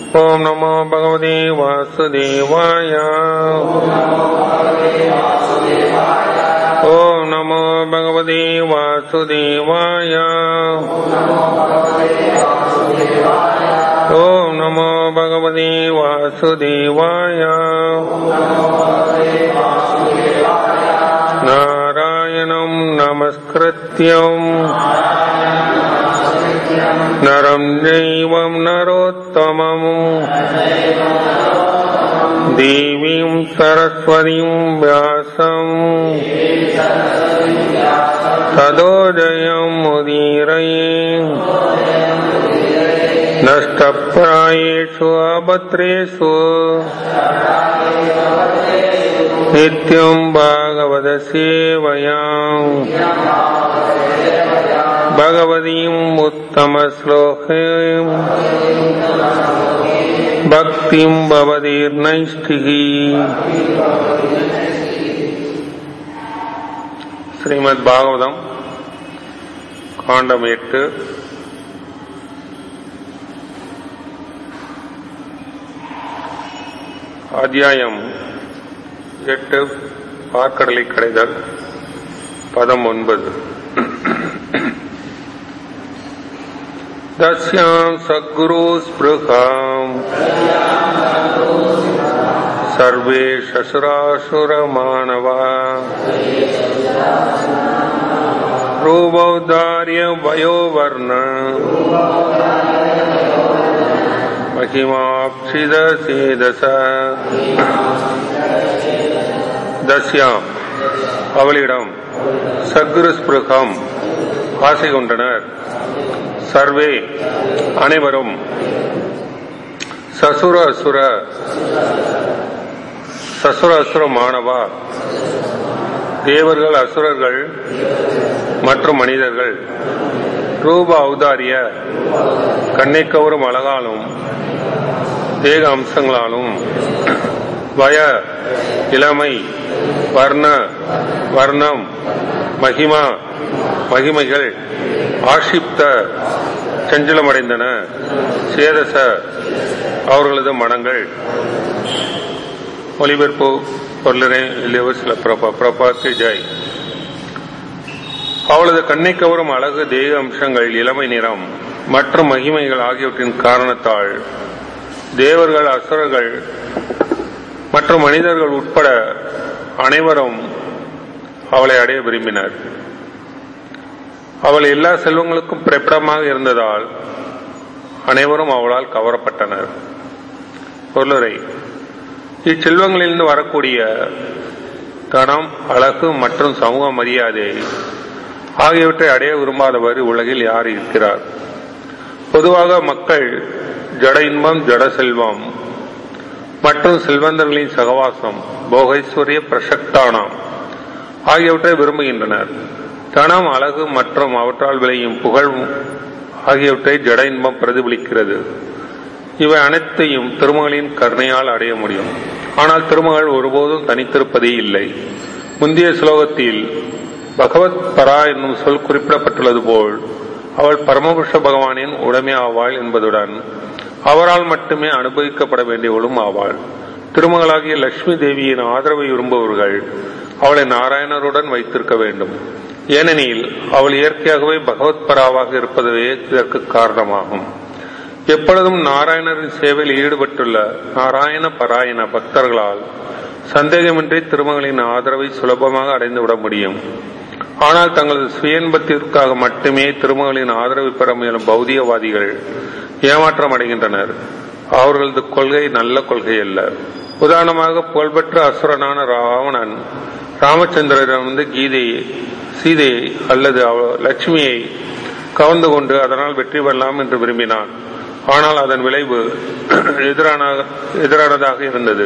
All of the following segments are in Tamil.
ஓம் நமோ பகவதே வாசுதேவாய. ஓம் நமோ பகவதே வாசுதேவாய. ஓம் நமோ பகவதே வாசுதேவாய. நாராயணம் நமஸ்கிருத்யம் நரம் தெய்வம் நரோத்தமம் தேவீம் சரஸ்வதிம் வியாசம் ததோ ஜயம் முதீரயே நஷ்டப்ராயேஷு அபத்ரேஷு நித்யம் பாகவத சேவயாம் பகவதீம் உத்தம ஸ்லோகம் பக்திம் பவதீர் நைஷ்டிகி. ஸ்ரீமத் பாகவதம் காண்டம் 8 அத்தியாயம் 8 பார்க்கடலை கடைதல். பதம் 9. தஸ்யாம் சத்குரு ஸ்பிருகாம் சர்வே சசுராசுர மாணவா ரூபௌதாரிய வயோவர்ண மகிமாப்சித சேதச. தஸ்யாம் அவளிடம் சத்குரு ஸ்பிருகம் ஆசை கொண்டனர். சர்வே அனைவரும் சசுர அசுர மாணவா தேவர்கள் அசுரர்கள் மற்றும் மனிதர்கள் ரூப ஔதாரிய கண்ணை கவரும் அழகாலும் தேக அம்சங்களாலும் வய இளமை வர்ணம் மகிமைகள் ஆஷிப்த சஞ்சலமடைந்தன சேதச அவர்களது மனங்கள். ஒலிபெருப்பு சில பிரபாத்தி ஜெய். அவளது கண்ணை கவரும் அழகு தேக அம்சங்கள் இளமை நிறம் மற்றும் மகிமைகள் ஆகியவற்றின் காரணத்தால் தேவர்கள் அசுரர்கள் மற்றும் மனிதர்கள் உட்பட அனைவரும் அவளை அடைய விரும்பினர். அவள் எல்லா செல்வங்களுக்கும் பிறப்பிடமாக இருந்ததால் அனைவரும் அவளால் கவரப்பட்டனர். பொருளுரை: இச்செல்வங்களிலிருந்து வரக்கூடிய தனம், அழகு மற்றும் சமூக மரியாதை ஆகியவற்றை அடைய விரும்பாதவர் உலகில் யார் இருக்கிறார்? பொதுவாக மக்கள் ஜட இன்பம், ஜட செல்வம் மற்றும் செல்வந்தர்களின் சகவாசம், போகைஸ்வரிய பிரசக்தானம் ஆகியவற்றை விரும்புகின்றனர். தனம், அழகு மற்றும் அவற்றால் விளையும் புகழ் ஆகியவற்றை ஜட இன்பம் பிரதிபலிக்கிறது. இவை அனைத்தையும் திருமகளின் கருணையால் அடைய முடியும். ஆனால் திருமகள் ஒருபோதும் தனித்திருப்பதே இல்லை. முந்தைய ஸ்லோகத்தில் பகவத் பரா என்னும் சொல் குறிப்பிடப்பட்டுள்ளது போல் அவள் பரமபுருஷ பகவானின் உடைமை ஆவாள் என்பதுடன் அவரால் மட்டுமே அனுபவிக்கப்பட வேண்டியவளும் ஆவாள். திருமகளாகிய லட்சுமி தேவியின் ஆதரவை விரும்புபவர்கள் அவளை நாராயணருடன் வைத்திருக்க வேண்டும். ஏனெனில் அவள் இயற்கையாகவே பகவத் பராவாக இருப்பதுவே இதற்கு காரணமாகும். எப்பொழுதும் நாராயணரின் சேவையில் ஈடுபட்டுள்ள நாராயண பராயண பக்தர்களால் சந்தேகமின்றி திருமகளின் ஆதரவை சுலபமாக அடைந்துவிட முடியும். ஆனால் தங்களது சுயன்பத்திற்காக மட்டுமே திருமகளின் ஆதரவை பெற முயலும் பௌதிகவாதிகள் ஏமாற்றம் அடைகின்றனர். அவர்களது கொள்கை நல்ல கொள்கை அல்ல. உதாரணமாக, புகழ்பெற்ற அசுரனான ராவணன் ராமச்சந்திரனிடமிருந்து சீதையை அல்லது லட்சுமியை கவர்ந்து கொண்டு அதனால் வெற்றி பெறலாம் என்று விரும்பினான். ஆனால் அதன் விளைவு எதிரானதாக இருந்தது.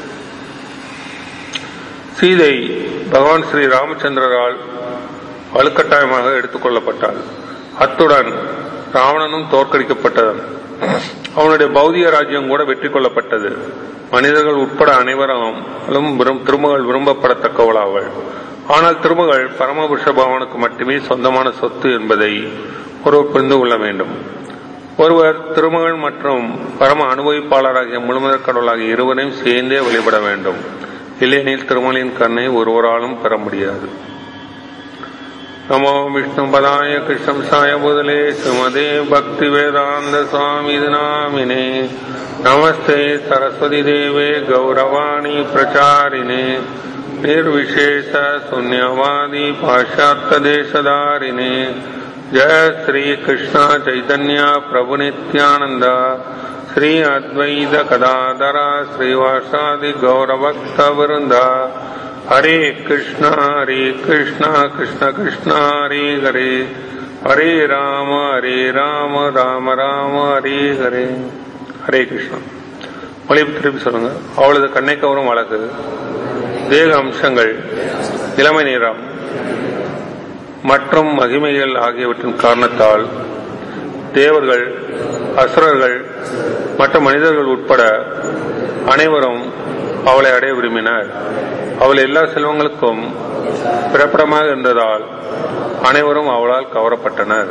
சீதை பகவான் ஸ்ரீ ராமச்சந்திரரால் வலுக்கட்டாயமாக எடுத்துக் கொள்ளப்பட்டாள். அத்துடன் ராவணனும் தோற்கடிக்கப்பட்டதன் அவனுடைய பௌதிக ராஜ்யம் கூட வெற்றி கொள்ளப்பட்டது. மனிதர்கள் உட்பட அனைவரும் திருமகள் விரும்பப்படத்தக்கவளாவள். ஆனால் திருமகள் பரமபுருஷ பகவானுக்கு மட்டுமே சொந்தமான சொத்து என்பதை ஒருவர் புரிந்து கொள்ள வேண்டும். ஒருவர் திருமகன் மற்றும் பரம அனுபவிப்பாளராகிய முழுமுதற் கடவுளாகிய இருவரையும் சேர்ந்தே வழிபட வேண்டும். இல்லையெனில் திருமகளின் கருணை ஒருவராலும் பெற முடியாது. நமோ விஷ்ணு பதாய கிருஷ்ணம்சாய பூதலே ஸ்ரீமதே பக்தி வேதாந்த சுவாமி நாமினே. நமஸ்தே சரஸ்வதி தேவே கௌரவாணி பிரச்சாரிணே निर्विशेष शून्यवादी पाश्चात्य देशधारिणे. जय श्री कृष्ण चैतन्य प्रभु नित्यानंद श्री अद्वैत गदाधर श्रीवासादि गौरभक्त वृंद. हरे कृष्ण कृष्ण कृष्ण हरे हरे हरे राम राम राम हरे हरे. हरे कृष्ण. மொழி திருப்பி சொல்லுங்க. அவளது கண்ணை கவரும் அழகு, தேக அம்சங்கள், இளமை நிறம் மற்றும் மகிமைகள் ஆகியவற்றின் காரணத்தால் தேவர்கள், அசுரர்கள் மற்ற மனிதர்கள் உட்பட அனைவரும் அவளை அடைய விரும்பினர். அவள் எல்லா செல்வங்களுக்கும் பிறப்பிடமாக இருந்ததால் அனைவரும் அவளால் கவரப்பட்டனர்.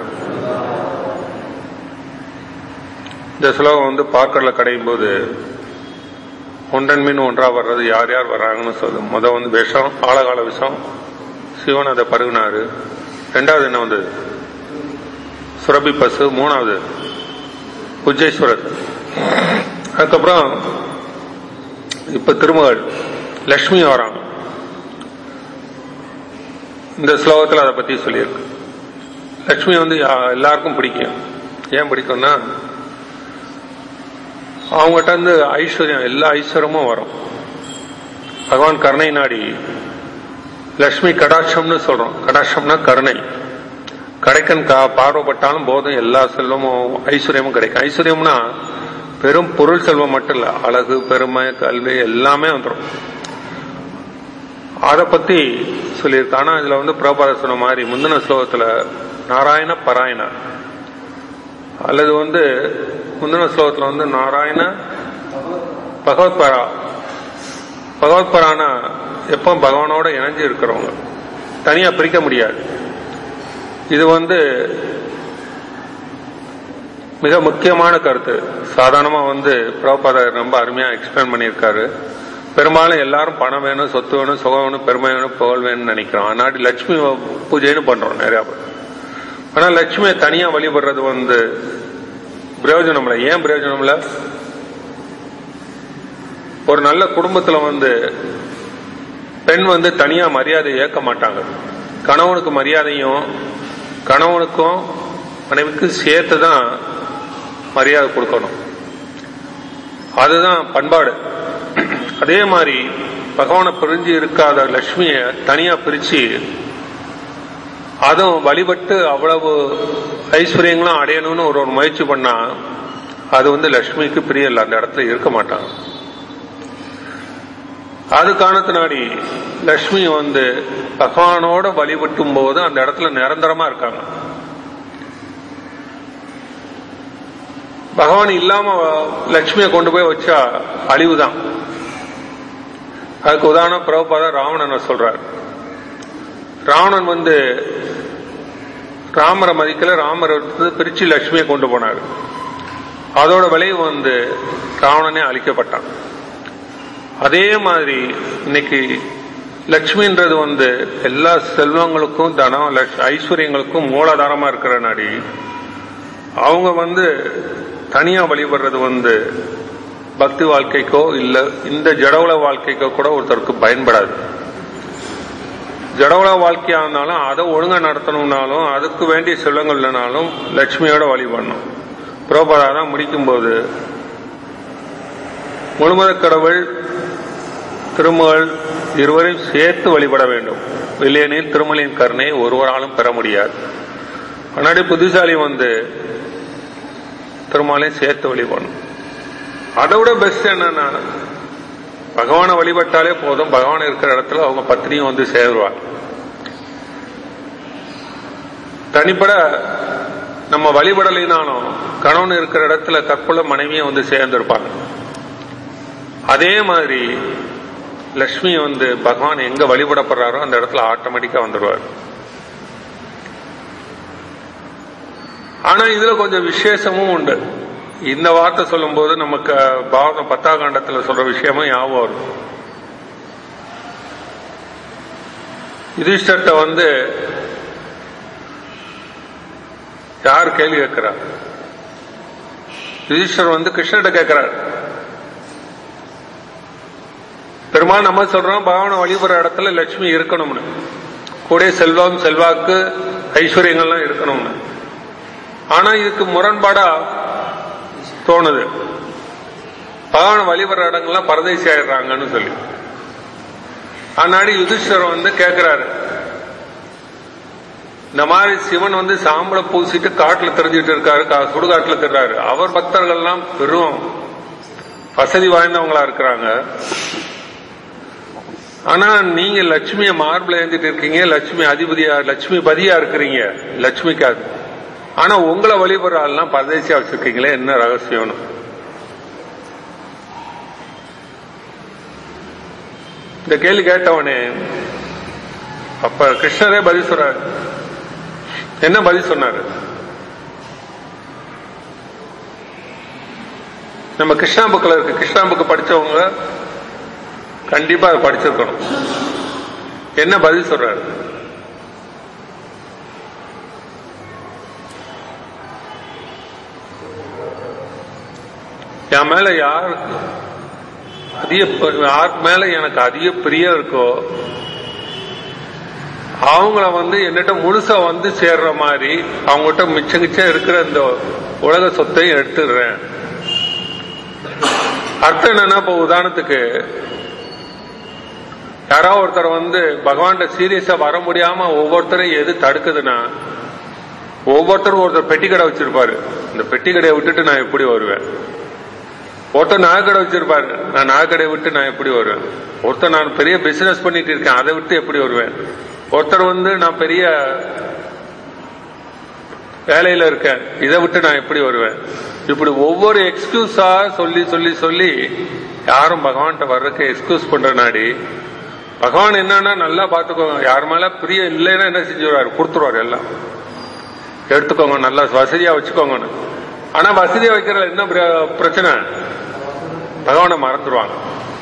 இந்த ஸ்லோகம் பார்க்கடல கடையும் போது ஒன்றன் மீன் ஒன்றா வர்றது யார் யார் வர்றாங்கன்னு சொல்லும். விஷம், ஆழகால விஷம், சிவன் அதை பருகினாரு. ரெண்டாவது என்ன வந்தது? சுரபி பசு. மூணாவது உஜ்ஜேஸ்வரர். அதுக்கப்புறம் இப்ப திருமகள் லட்சுமி வராங்க. இந்த ஸ்லோகத்தில் அதை பத்தி சொல்லியிருக்கு. லட்சுமி எல்லாருக்கும் பிடிக்கும். ஏன் பிடிக்கும்னா அவங்ககிட்ட இருந்து ஐஸ்வர்யம், எல்லா ஐஸ்வர்யமும் வரும். பகவான் கருணை நாடி லட்சுமி கடாட்சம்னு சொல்றோம். கடாட்சம்னா கருணை. கடைக்கன் பார்வைப்பட்டாலும் போதும் எல்லா செல்வமும் ஐஸ்வர்யமும் கிடைக்கும். ஐஸ்வர்யம்னா பெரும் பொருள் செல்வம் மட்டும் இல்ல, அழகு, பெருமை, கல்வி எல்லாமே வந்துடும். அதை பத்தி சொல்லியிருக்கு. ஆனா இதுல பிரபாத சொன்ன மாதிரி முந்தின ஸ்லோகத்துல நாராயண பராயண, அல்லது முந்தின ஸ்லோகத்துல நாராயண பகவத்பரா. பகவத்பரானா எப்போ பகவானோட இணைஞ்சு இருக்கிறவங்க, தனியா பிரிக்க முடியாது. இது மிக முக்கியமான கருத்து. சாதாரணமா பிரபாதர் ரொம்ப அருமையா எக்ஸ்பிளைன் பண்ணியிருக்காரு. பெரும்பாலும் எல்லாரும் பணம் வேணும், சொத்து வேணும், சுகம் வேணும், பெருமை வேணும், புகழ் வேணும்னு நினைக்கிறோம். அதனால லட்சுமி பூஜைன்னு பண்றோம் நிறைய பேர். ஆனா லட்சுமியை தனியா வழிபடுறது பிரயோஜனம் இல்லை. ஏன் பிரயோஜனம் இல்லை? ஒரு நல்ல குடும்பத்துல பெண் தனியா மரியாதை ஏற்க மாட்டாங்க. கணவனுக்கு மரியாதையும் கணவனுக்கும் மனைவிக்கும் சேர்த்துதான் மரியாதை கொடுக்கணும். அதுதான் பண்பாடு. அதே மாதிரி பகவானை பிரிஞ்சு இருக்காத லட்சுமிய தனியா பிரிச்சு அதுவும் வழிபட்டு அவ்வளவு ஐஸ்வர்யங்களும் அடையணும்னு ஒரு முயற்சி பண்ணா அது லட்சுமிக்கு பிரிய இல்லை, அந்த இடத்துல இருக்க மாட்டாங்க. அது காரணத்தினாடி லட்சுமி பகவானோட வழிபட்டும் போது அந்த இடத்துல நிரந்தரமா இருக்காங்க. பகவான் இல்லாம லட்சுமியை கொண்டு போய் வச்சா அழிவுதான். அதுக்கு உதாரணம் பிரபுபாத ராவணனை சொல்றார். ராவணன் ராமரை மதிக்கல, ராமர் பிரிச்சு லட்சுமியை கொண்டு போனார். அதோட விளைவு ராவணனே அழிக்கப்பட்டான். அதே மாதிரி இன்னைக்கு லட்சுமின்றது எல்லா செல்வங்களுக்கும் தனம் ஐஸ்வர்யங்களுக்கும் மூலாதாரமா இருக்கிற நாடி அவங்க தனியா வழிபடுறது பக்தி வாழ்க்கைக்கோ இல்ல இந்த ஜடவுல வாழ்க்கைக்கோ கூட ஒருத்தருக்கு பயன்படாது. ஜடவுல வாழ்க்கையா இருந்தாலும் அதை ஒழுங்கா நடத்தணும்னாலும் அதுக்கு வேண்டிய செல்வங்கள் இல்லைனாலும் லட்சுமியோட வழிபடணும். பிரபாதான் முடிக்கும் போது முழுமுதற் கடவுள் திருமகள் இருவரையும் சேர்த்து வழிபட வேண்டும். இல்லையெனில் திருமலின் கருணை ஒருவராலும் பெற முடியாது. முன்னாடி புத்திசாலி திருமாலையும் சேர்த்து வழிபடணும். அதை விட பெஸ்ட் என்னன்னா பகவானை வழிபட்டாலே போதும். பகவான் இருக்கிற இடத்துல அவங்க பத்னியும் சேருவாங்க. தனிப்பட நம்ம வழிபடலைனாலும் கணவன் இருக்கிற இடத்துல கற்புள்ள மனைவியும் சேர்ந்திருப்பாங்க. அதே மாதிரி லட்சுமி பகவான் எங்க வழிபடப்படுறாரோ அந்த இடத்துல ஆட்டோமேட்டிக்கா வந்துடுவார். ஆனா இதுல கொஞ்சம் விசேஷமும் உண்டு. இந்த வார்த்தை சொல்லும் போது நமக்கு பாரதம் 10ஆம் காண்டத்துல சொல்ற விஷயமும் ஞாபகம் வரும். யுதிஷ்டர்ட்ட யார் கேள்வி கேட்கிறார்? யுதிஷ்டர் கிருஷ்ணர்கிட்ட கேட்கிறார். பெருமாள் நம்ம சொல்றோம் பகவானை வழிபடுற இடத்துல லட்சுமி இருக்கணும்னு, கூட செல்வம் செல்வாக்கு ஐஸ்வர்யங்கள்லாம் இருக்கணும்னு. ஆனா இதுக்கு முரண்பாடா தோணுது. பகவானை வழிபடுற இடங்கள்லாம் பரதேசி ஆயிடுறாங்கன்னு சொல்லி. அதனாடி யுதிஷ்டர் கேட்கிறாரு, இந்த மாதிரி சிவன் சாம்பலை பூசிட்டு காட்டுல தெரிஞ்சிட்டு இருக்காரு, சுடுகாட்டுல தெரிறாரு. அவர் பக்தர்கள்லாம் பெரும் வசதி வாய்ந்தவங்களா இருக்கிறாங்க. ஆனா நீங்க லட்சுமிய மார்பிள் ஏந்திட்டு இருக்கீங்க, லட்சுமி பதியா இருக்கிறீங்க லட்சுமிக்காக. ஆனா உங்களை வழிபடுற ஆள்லாம் பரதேசியா வச்சிருக்கீங்களே, என்ன ரகசியம்னு. இந்த கேள்வி கேட்டவனே அப்ப கிருஷ்ணரே பதில் சொல்றாரு. என்ன பதில் சொன்னாரு? நம்ம கிருஷ்ணா புக்ல இருக்கு. கிருஷ்ணா புக் படிச்சவங்க கண்டிப்பா அதை படிச்சிருக்கணும். என்ன பதில் சொல்றாரு? என் மேல யார் மேல எனக்கு அதிக பிரியம் இருக்கோ அவங்கள என்னட்ட முழுசா சேர்ற மாதிரி அவங்ககிட்ட மிச்சம் இருக்கிற இந்த உலக சொத்தையும் எடுத்துடுறேன். அர்த்தம் என்னன்னா, இப்ப உதாரணத்துக்கு யாராவது ஒருத்தர் பகவான்கிட்ட சீரியஸா வர முடியாம ஒவ்வொருத்தரையும் எது தடுக்குதுன்னா, ஒவ்வொருத்தரும் ஒருத்தர் பெட்டி கடை வச்சிருப்பாரு. இந்த பெட்டி கடையை விட்டுட்டு நான் எப்படி வருவேன்? ஒருத்தர் நகைக்கடை வச்சிருப்பாரு, நான் நகைக்கடையை விட்டு நான் எப்படி வருவேன்? ஒருத்தர் நான் பெரிய பிசினஸ் பண்ணிட்டு இருக்கேன், அதை விட்டு எப்படி வருவேன்? ஒருத்தர் நான் பெரிய வேலையில இருக்கேன், இதை விட்டு நான் எப்படி வருவேன்? இப்படி ஒவ்வொரு எக்ஸ்கியூஸா சொல்லி சொல்லி சொல்லி யாரும் பகவான்கிட்ட வர்றதுக்கு எக்ஸ்கியூஸ் பண்ற நாடி, பகவான் என்னன்னா நல்லா பாத்துக்கோங்க, யார் மேல பிரியம் இல்லைன்னா என்ன செஞ்சுருவாரு? கொடுத்துருவாரு, எல்லாம் எடுத்துக்கோங்க, நல்லா வசதியா வச்சுக்கோங்கன்னு. ஆனா வசதியா வைக்கிறதுல என்ன பிரச்சனை? பகவானை மறந்துடுவாங்க.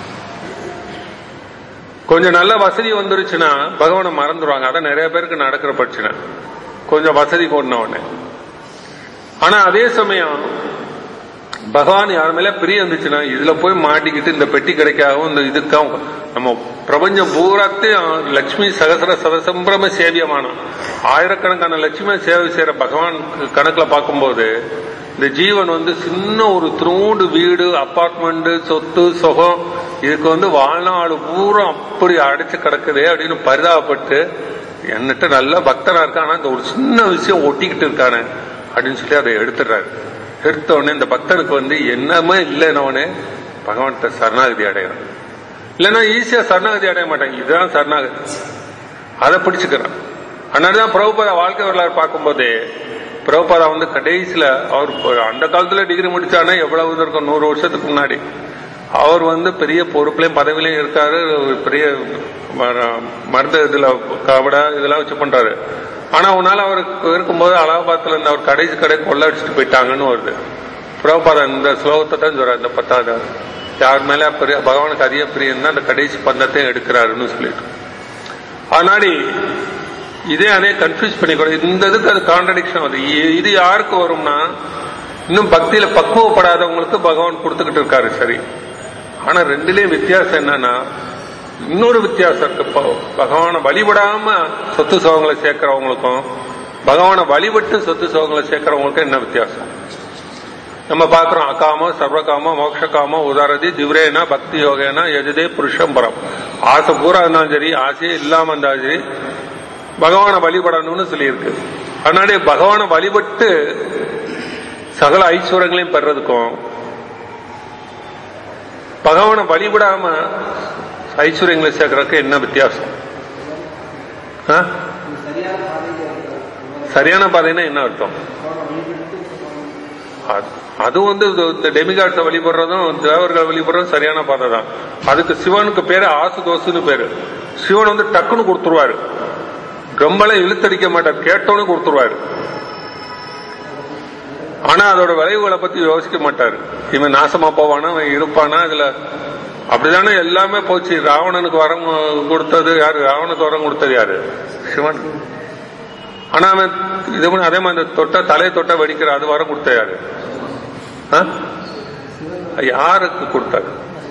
கொஞ்சம் நல்ல வசதி வந்துருச்சுன்னா பகவானை மறந்துடுவாங்க. அதான் நிறைய பேருக்கு நடக்கிற பிரச்சனை, கொஞ்சம் வசதி கொண்ட உடனே. ஆனா அதே சமயம் பகவான் யார் மேல பிரியம் இருந்துச்சுன்னா இதுல போய் மாட்டிக்கிட்டு இந்த பெட்டி கிடைக்காகவும் இந்த இதுக்காகவும் நம்ம பிரபஞ்சம் பூராத்தையும் லட்சுமி சகசர சதசம்பிரம சேவியமான ஆயிரக்கணக்கான லட்சுமி சேவை செய்யற பகவான் கணக்குல பார்க்கும்போது இந்த ஜீவன் சின்ன ஒரு திருண்டு வீடு, அப்பார்ட்மெண்ட், சொத்து சுகம், இதுக்கு வாழ்நாள் பூரா அப்படி அடைச்சு கிடக்குதே அப்படின்னு பரிதாபப்பட்டு என்னட்டு நல்ல பக்தனா இருக்கானா இந்த ஒரு சின்ன விஷயம் ஒட்டிக்கிட்டு இருக்கானே அப்படின்னு சொல்லி அதை எடுத்துடுறாரு. எடுத்த உடனே இந்த பக்தனுக்கு என்னமே இல்லைன்னவனே பகவான்கிட்ட சரணாகதி அடையணும். இல்லைன்னா ஈஸியா சரணாகதி அடைய மாட்டாங்க. இதுதான் சரணாகதி, அதை பிடிச்சுக்கிறான். அதனாலதான் பிரபுபாதா வாழ்க்கை வரலாறு பார்க்கும்போதே பிரபுபாதா கடைசியில அவர் அந்த காலத்துல டிகிரி முடிச்சானே எவ்வளவு இருக்கும், 100 வருஷத்துக்கு முன்னாடி அவர் பெரிய பொறுப்புலையும் பதவியிலையும் இருக்காரு, பெரிய மருந்து இதுல கபடா இதெல்லாம் வச்சு பண்றாரு. ஆனா உன்னால அவருக்கு இருக்கும்போது அலகாபாத்ல இருந்து அவர் கடைசி கடை கொள்ள அடிச்சுட்டு போயிட்டாங்கன்னு வருது. பிரபுபாதா இந்த ஸ்லோகத்தை தான் சொல்றாரு, இந்த 10வது யார் மேல பகவானுக்கு அதிக பிரியம் தான் அந்த கடைசி பந்தத்தையும் எடுக்கிறாருன்னு சொல்லிட்டு. அதனாடி இதே அதே கன்ஃபியூஸ் பண்ணிக்கூடாது. இந்த இதுக்கு அது கான்ட்ரடிக்ஷன் வருது. இது யாருக்கு வரும்னா, இன்னும் பக்தியில பக்குவப்படாதவங்களுக்கு பகவான் கொடுத்துக்கிட்டு இருக்காரு, சரி. ஆனா ரெண்டுலயும் வித்தியாசம் என்னன்னா, இன்னொரு வித்தியாசம் இருக்கு. பகவானை வழிபடாம சொத்து சுகங்களை சேர்க்கிறவங்களுக்கும் பகவானை வழிபட்டு சொத்து சுகங்களை சேர்க்கிறவங்களுக்கும் என்ன வித்தியாசம் நம்ம பாக்குறோம். அகாமோ சர்வகாமோ மோட்சகாமோ உதாரதி திவ்ரேனா பக்தி யோகேனா எஜதே புருஷம்பரம். ஆசை பூரா இருந்தாலும் சரி, ஆசையே இல்லாம இருந்தாலும் சரி, பகவானை வழிபடணும்னு சொல்லியிருக்கு. அதனால பகவானை வழிபட்டு சகல ஐஸ்வர்யங்களையும் பெறதுக்கும் பகவானை வழிபடாம ஐஸ்வர்யங்களை சேர்க்கறதுக்கு என்ன வித்தியாசம்? சரியான பாதைன்னா என்ன அர்த்தம்? அது இந்த டெமிகாட்ஸை வழிபடுறதும் தேவர்கள் வழிபடுறதும் சரியான பாதை தான். அதுக்கு சிவனுக்கு பேரு ஆசுதோசுன்னு பேரு. சிவன் டக்குன்னு கொடுத்துருவாரு, ரொம்பலாம் இழுத்தடிக்க மாட்டார், கேட்டோன்னு கொடுத்துருவாரு. ஆனா அதோட விளைவுகளை பத்தி யோசிக்க மாட்டாரு. இவன் நாசமா போவானா, இவன் இருப்பானா, இதுல அப்படிதானே எல்லாமே போச்சு. ராவணனுக்கு வரம் கொடுத்தது யாரு? ராவனுக்கு வரம் கொடுத்தது யாரு? சிவன். ஆனா அவன் இது அதே மாதிரி தலையை தொட்ட வெடிக்கிற அது வரம் கொடுத்த யாரு? யாருக்கு கொடுத்தாரு?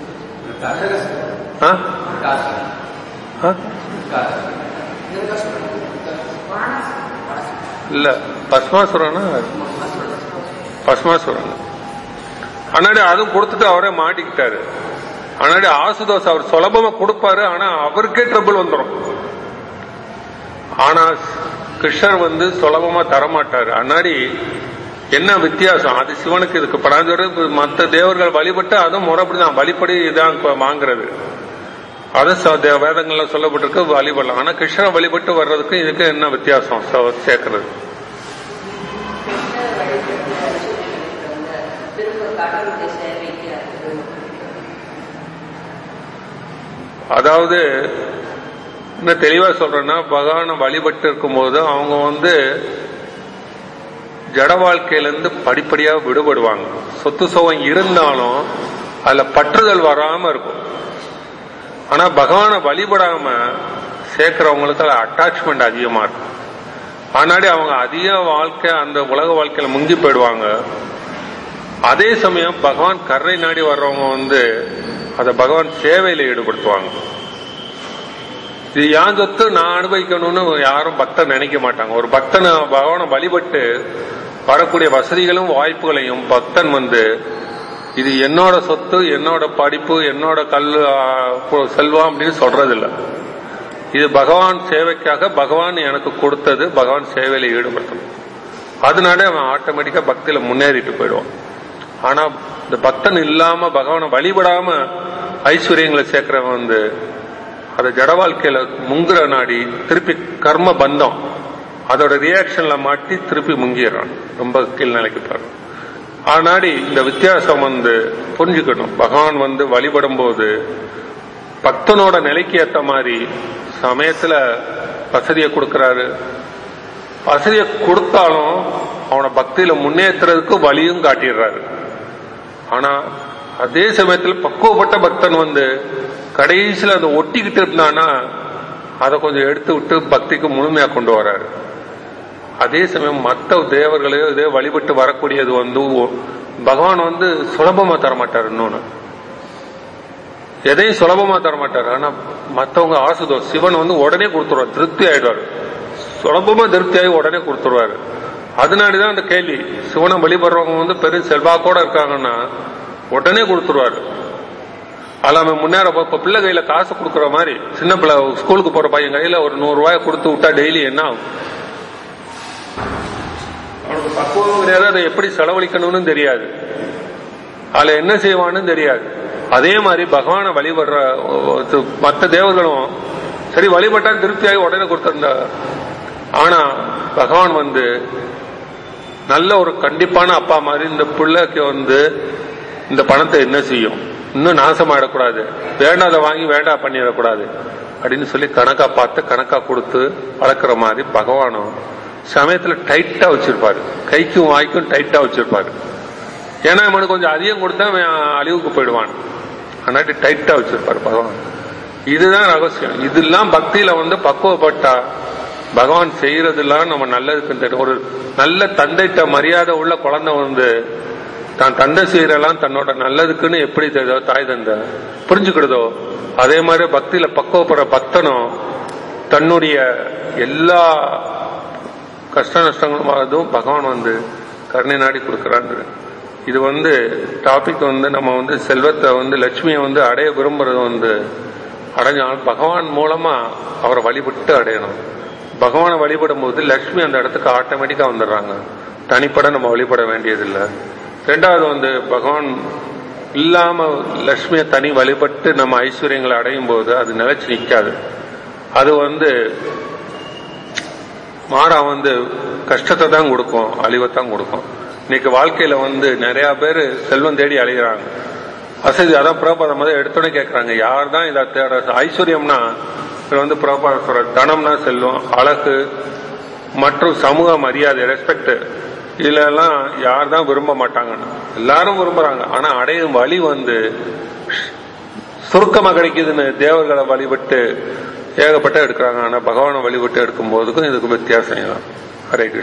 இல்ல பஸ்மாசுரனா? பஸ்மாசுரன். ஆனாடி அதுவும் கொடுத்துட்டு அவரே மாட்டிக்கிட்டாரு. ஆனாடி ஆசுதோஷ் அவர் சுலபமா கொடுப்பாரு, ஆனா அவருக்கே ட்ரபிள் வந்துடும். ஆனா கிருஷ்ணர் சுலபமா தரமாட்டாரு. ஆனாடி என்ன வித்தியாசம்? அது சிவனுக்கு இதுக்கு படாஞ்சோரு. மற்ற தேவர்கள் வழிபட்டு அதுவும் முறைப்படிதான் வழிபடி இதான் வாங்குறது. அது வேதங்கள்ல சொல்லப்பட்டிருக்கு வழிபடலாம். ஆனா கிருஷ்ணரை வழிபட்டு வர்றதுக்கு இதுக்கு என்ன வித்தியாசம் சேர்க்கிறது? அதாவது என்ன தெளிவா சொல்றேன்னா, பகவானை வழிபட்டு இருக்கும் போது அவங்க ஜட வாழ்க்கையிலிருந்து படிப்படியா விடுபடுவாங்க. சொத்து சுகம் இருந்தாலும் அதுல பற்றுதல் வராம இருக்கும். ஆனா பகவானை வழிபடாம சேர்க்கிறவங்களுக்கு அதுல அட்டாச்மெண்ட் அதிகமா இருக்கும். ஆனாடி அவங்க அதிக வாழ்க்கை அந்த உலக வாழ்க்கையில முங்கி போயிடுவாங்க. அதே சமயம் பகவான் கருணை நாடி வர்றவங்க அத பகவான் சேவையில ஈடுபடுத்துவாங்க. இது யான் சொத்து நான் அனுபவிக்கணும்னு யாரும் பக்தன் நினைக்க மாட்டாங்க. ஒரு பக்தன் பகவானை வழிபட்டு வரக்கூடிய வசதிகளும் வாய்ப்புகளையும் பக்தன் இது என்னோட சொத்து, என்னோட படிப்பு, என்னோட செல்வம் அப்படின்னு சொல்றது இல்ல. இது பகவான் சேவைக்காக பகவான் எனக்கு கொடுத்தது, பகவான் சேவையில ஈடுபடுத்தணும். அதனால அவன் ஆட்டோமேட்டிக்கா பக்தியில முன்னேறிட்டு போயிடுவான். ஆனா இந்த பக்தன் இல்லாம பகவானை வழிபடாம ஐஸ்வர்யங்களை சேர்க்கிறவன் அதை ஜட வாழ்க்கையில முங்குற நாடி திருப்பி கர்ம பந்தம் அதோட ரியாக்ஷன்ல மாட்டி திருப்பி முங்கிடுறான். ரொம்ப கீழ் நிலைக்கு பாரு. ஆனாடி இந்த வித்தியாசம் புரிஞ்சுக்கணும். பகவான் வழிபடும் போது பக்தனோட நிலைக்கு ஏத்த மாதிரி சமயத்துல வசதியை கொடுக்கிறாரு. வசதியை கொடுத்தாலும் அவனை பக்தியில முன்னேற்றுறதுக்கு வழியும் காட்டிடுறாரு. ஆனா அதே சமயத்துல பக்குவப்பட்ட பக்தன் கடைசியில அதை ஒட்டிக்கிட்டு இருந்தானா அதை கொஞ்சம் எடுத்து விட்டு பக்திக்கு முழுமையா கொண்டு வர்றாரு. அதே சமயம் மற்ற தேவர்களையோ இதே வழிபட்டு வரக்கூடியது பகவான் சுலபமா தரமாட்டாரு. இன்னொன்னு எதையும் சுலபமா தரமாட்டாரு. ஆனா மற்றவங்க ஆசுதோஷ் சிவன் உடனே கொடுத்துருவாரு, திருப்தி ஆயிடுவாரு. சுலபமா திருப்தி ஆகி உடனே கொடுத்துருவாரு. அதனாலதான் அந்த கேள்வி, சிவனை வழிபடுறவங்க பெரும் செல்வாக்கோட இருக்காங்கன்னா உடனே கொடுத்துருவாரு. அல்லாம முன்னேற பிள்ளை கையில காசு கொடுக்குற மாதிரி சின்ன பிள்ளை ஸ்கூலுக்கு போற பையன் கையில ஒரு 100 ரூபாய் கொடுத்து விட்டா டெய்லி என்ன ஆகும்? அவனுக்கு பக்குவம் கிடையாது, அதை எப்படி செலவழிக்கணும்னு தெரியாது, அதுல என்ன செய்வான்னு தெரியாது. அதே மாதிரி பகவானை வழிபடுற மற்ற தேவர்களும் சரி வழிபட்டா திருப்தியாகி உடனே கொடுத்திருந்த. ஆனா பகவான் நல்ல ஒரு கண்டிப்பான அப்பா மாதிரி இந்த பிள்ளைக்கு இந்த பணத்தை என்ன செய்யும், இன்னும் நாசமாயிடக்கூடாது, வேண்டாத வாங்கி வேண்டா பண்ணிடக்கூடாது அப்படின்னு சொல்லி கணக்கா பார்த்து கணக்கா கொடுத்து வளர்க்குற மாதிரி பகவானும் சமயத்துல டைட்டா வச்சிருப்பாரு. கைக்கும் வாய்க்கும் டைட்டா வச்சிருப்பாரு. ஏன்னா இவனுக்கு கொஞ்சம் அதிகம் கொடுத்தா அழிவுக்கு போயிடுவான். அன்னாட்டி டைட்டா வச்சிருப்பாரு பகவான். இதுதான் ரகசியம். இதெல்லாம் பக்தியில பக்குவப்பட்டா பகவான் செய்யறதெல்லாம் நம்ம நல்லதுக்கு தெரியும். ஒரு நல்ல தந்தைட்ட மரியாதை உள்ள குழந்தை தான் தந்தை செய்யறலாம் தன்னோட நல்லதுக்குன்னு எப்படி தாய் தந்தை புரிஞ்சுக்கிடுதோ அதே மாதிரி பக்தியில பக்குவப்படுற பக்தனும் தன்னுடைய எல்லா கஷ்ட நஷ்டங்களும் பகவான் கருணை நாடி கொடுக்கிறான். இது டாபிக் நம்ம செல்வத்தை லட்சுமியை அடைய விரும்புறது அடைஞ்சாலும் பகவான் மூலமா அவரை வழிபட்டு அடையணும். பகவானை வழிபடும் போது லட்சுமி அந்த இடத்துக்கு ஆட்டோமேட்டிக்கா வந்துடுறாங்க. தனிப்பட நம்ம வழிபட வேண்டியதில்லை. ரெண்டாவது பகவான் இல்லாம லட்சுமியை தனி வழிபட்டு நம்ம ஐஸ்வர்யங்களை அடையும் போது அது நிலைச்சு நிற்காது. அது மாறா கஷ்டத்தை தான் கொடுக்கும், அழிவைத்தான் கொடுக்கும். இன்னைக்கு வாழ்க்கையில நிறைய பேர் செல்வம் தேடி அழிகிறாங்க. வசதி அதான் பிரபாதம் மாதிரி எடுத்தோடனே கேட்கறாங்க, யார் தான் இதை தேட? ஐஸ்வர்யம்னா பிரபாதம் சொல்ற தனம்னா செல்வம், அழகு மற்றும் சமூக மரியாதை, ரெஸ்பெக்ட், இதுல எல்லாம் யார் தான் விரும்ப மாட்டாங்கன்னு? எல்லாரும் விரும்புறாங்க. ஆனா அடையும் வழி சுருக்கமா கிடைக்குதுன்னு தேவர்களை வழிபட்டு ஏகப்பட்ட எடுக்கிறாங்க. ஆனா பகவானை வழிபட்டு எடுக்கும் போதுக்கும் இதுக்கும் வித்தியாசம். ஹரே கிருஷ்ணா.